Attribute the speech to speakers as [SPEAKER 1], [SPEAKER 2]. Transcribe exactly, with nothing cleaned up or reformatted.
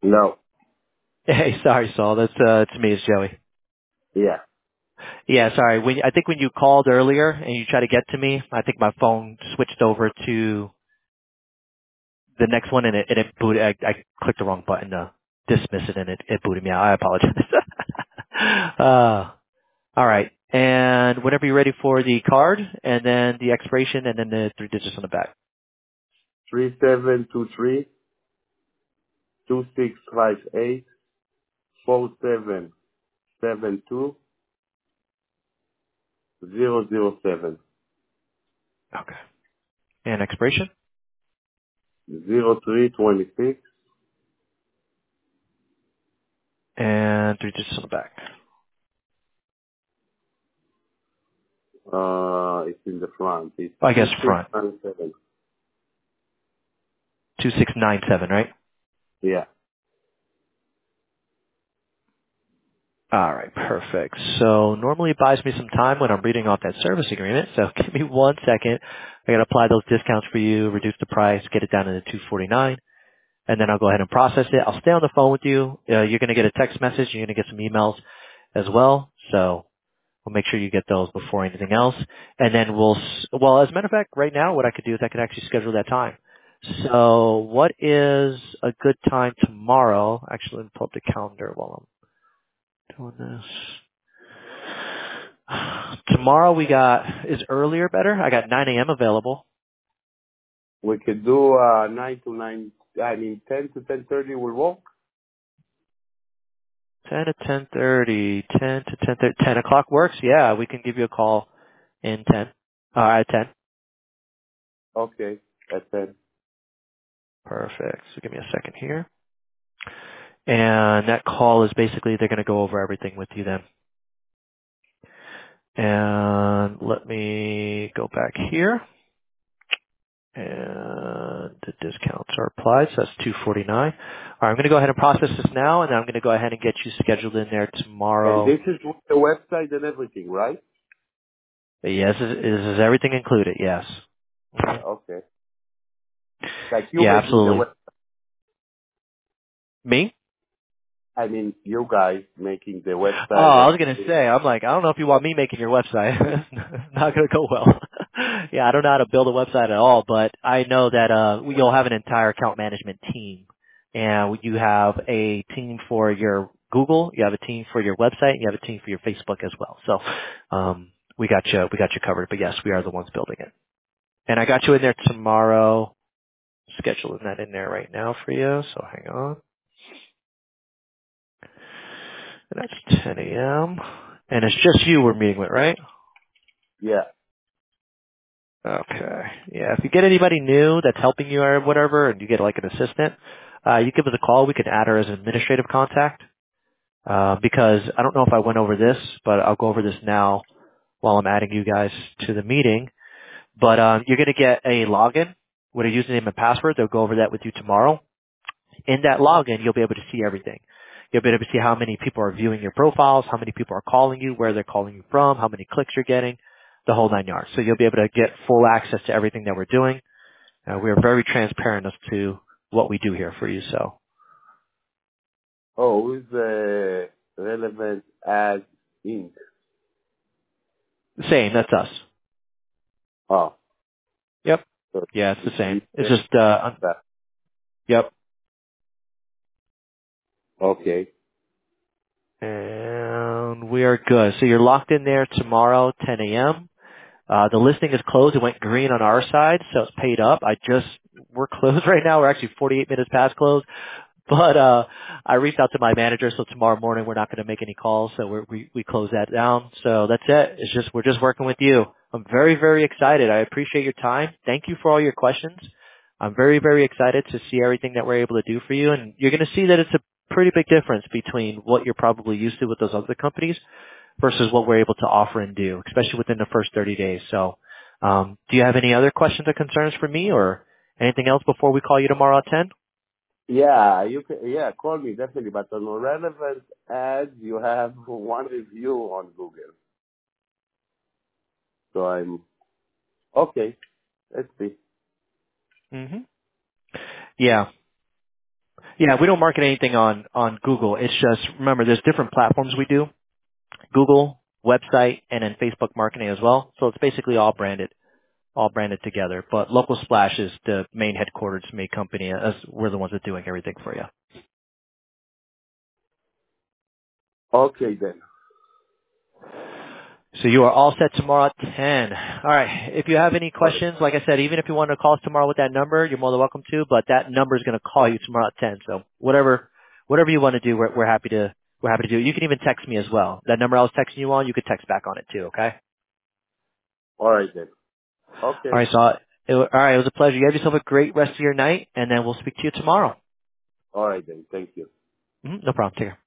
[SPEAKER 1] No.
[SPEAKER 2] Hey, sorry, Saul. That's uh, it's me, it's Joey.
[SPEAKER 1] Yeah.
[SPEAKER 2] Yeah, sorry. When I think when you called earlier and you tried to get to me, I think my phone switched over to the next one and it, and it booted. I, I clicked the wrong button to dismiss it and it, it booted me out. I apologize. uh, all right. And whenever you're ready for the card and then the expiration and then the three digits on the back.
[SPEAKER 1] Three seven two three two six five eight four seven seven two zero zero seven
[SPEAKER 2] Okay. And expiration
[SPEAKER 1] zero three twenty six.
[SPEAKER 2] and three digits on the back.
[SPEAKER 1] Uh, it's in the front. It's
[SPEAKER 2] I guess
[SPEAKER 1] two six
[SPEAKER 2] front.
[SPEAKER 1] nine seven.
[SPEAKER 2] two six nine seven, right?
[SPEAKER 1] Yeah.
[SPEAKER 2] All right, perfect. So normally it buys me some time when I'm reading off that service agreement. So give me one second. I got to apply those discounts for you, reduce the price, get it down to the two forty-nine, and then I'll go ahead and process it. I'll stay on the phone with you. Uh, you're going to get a text message. You're going to get some emails as well. So we'll make sure you get those before anything else. And then we'll, s well, as a matter of fact, right now what I could do is I could actually schedule that time. So what is a good time tomorrow? Actually, let me pull up the calendar while I'm doing this. Tomorrow we got, is earlier better? I got nine a.m. available.
[SPEAKER 1] We could do uh nine to nine. I mean ten to ten thirty will work.
[SPEAKER 2] ten to ten thirty, ten to ten thirty, ten o'clock works? Yeah, we can give you a call in ten, uh, at ten.
[SPEAKER 1] Okay. That's it.
[SPEAKER 2] Perfect. So give me a second here. And that call is basically, they're going to go over everything with you then. And let me go back here. And the discounts are applied, so that's two forty-nine. All right, I'm going to go ahead and process this now, and then I'm going to go ahead and get you scheduled in there
[SPEAKER 1] And
[SPEAKER 2] tomorrow.
[SPEAKER 1] this is with the website and everything, right?
[SPEAKER 2] Yes, this is everything included, yes. Mhm.
[SPEAKER 1] Okay. Like you
[SPEAKER 2] Yeah,
[SPEAKER 1] making the
[SPEAKER 2] absolutely.
[SPEAKER 1] web.
[SPEAKER 2] Me?
[SPEAKER 1] I mean, you guys making the
[SPEAKER 2] Oh,
[SPEAKER 1] website.
[SPEAKER 2] I
[SPEAKER 1] And
[SPEAKER 2] was gonna say, I'm like, I don't know if you want me making your website. It's not gonna go well. Yeah, I don't know how to build a website at all, but I know that uh you'll have an entire account management team. And you have a team for your Google, you have a team for your website, and you have a team for your Facebook as well. So um we got you we got you covered, but yes, we are the ones building it. And I got you in there tomorrow, scheduling that in there right now for you, so hang on. And that's ten a.m. And it's just you we're meeting with, right?
[SPEAKER 1] yeah.
[SPEAKER 2] Okay. Yeah. If you get anybody new that's helping you or whatever, and you get like an assistant, uh, you give us a call. We can add her as an administrative contact. Uh, because I don't know if I went over this, but I'll go over this now while I'm adding you guys to the meeting. But um, you're going to get a login with a username and password. They'll go over that with you tomorrow. In that login, you'll be able to see everything. You'll be able to see how many people are viewing your profiles, how many people are calling you, where they're calling you from, how many clicks you're getting, the whole nine yards. So you'll be able to get full access to everything that we're doing. Uh, we are very transparent as to what we do here for you. So
[SPEAKER 1] Oh, who's the relevant as in?
[SPEAKER 2] same, that's us.
[SPEAKER 1] Oh,
[SPEAKER 2] Yep.
[SPEAKER 1] so
[SPEAKER 2] Yeah, it's
[SPEAKER 1] it's
[SPEAKER 2] the same.
[SPEAKER 1] you
[SPEAKER 2] It's just, uh, un-
[SPEAKER 1] that.
[SPEAKER 2] yep.
[SPEAKER 1] Okay.
[SPEAKER 2] And we are good. So you're locked in there tomorrow, ten a.m. Uh, the listing is closed. It went green on our side, so it's paid up. I just, we're closed right now. We're actually forty-eight minutes past close. But, uh, I reached out to my manager, so tomorrow morning we're not going to make any calls, so we're, we, we close that down. So that's it. It's just, we're just working with you. I'm very, very excited. I appreciate your time. Thank you for all your questions. I'm very, very excited to see everything that we're able to do for you, and you're going to see that it's a pretty big difference between what you're probably used to with those other companies versus what we're able to offer and do, especially within the first thirty days. So, um, do you have any other questions or concerns for me or anything else before we call you tomorrow at ten?
[SPEAKER 1] Yeah, you can. Yeah, call me definitely. But on relevant ads, you have one review on Google. So I'm okay. Let's see.
[SPEAKER 2] Mm-hmm. Yeah. Yeah, we don't market anything on, on Google. It's just, remember, there's different platforms we do. Google, website, and then Facebook marketing as well. So it's basically all branded, all branded together. But Local Splash is the main headquarters me company, as we're the ones that are doing everything for you.
[SPEAKER 1] Okay then.
[SPEAKER 2] So you are all set tomorrow at ten. All right. If you have any
[SPEAKER 1] All right.
[SPEAKER 2] questions, like I said, even if you want to call us tomorrow with that number, you're more than welcome to. But that number is going to call you tomorrow at ten. So whatever, whatever you want to do, we're, we're happy to, we're happy to do it. You can even text me as well. That number I was texting you on, you could text back on it too. Okay.
[SPEAKER 1] All right then.
[SPEAKER 2] All
[SPEAKER 1] Okay.
[SPEAKER 2] right. So, it, all right. It was a pleasure. You have yourself a great rest of your night, and then we'll speak to you tomorrow.
[SPEAKER 1] All right then. Thank you.
[SPEAKER 2] Mhm, no problem. Take care.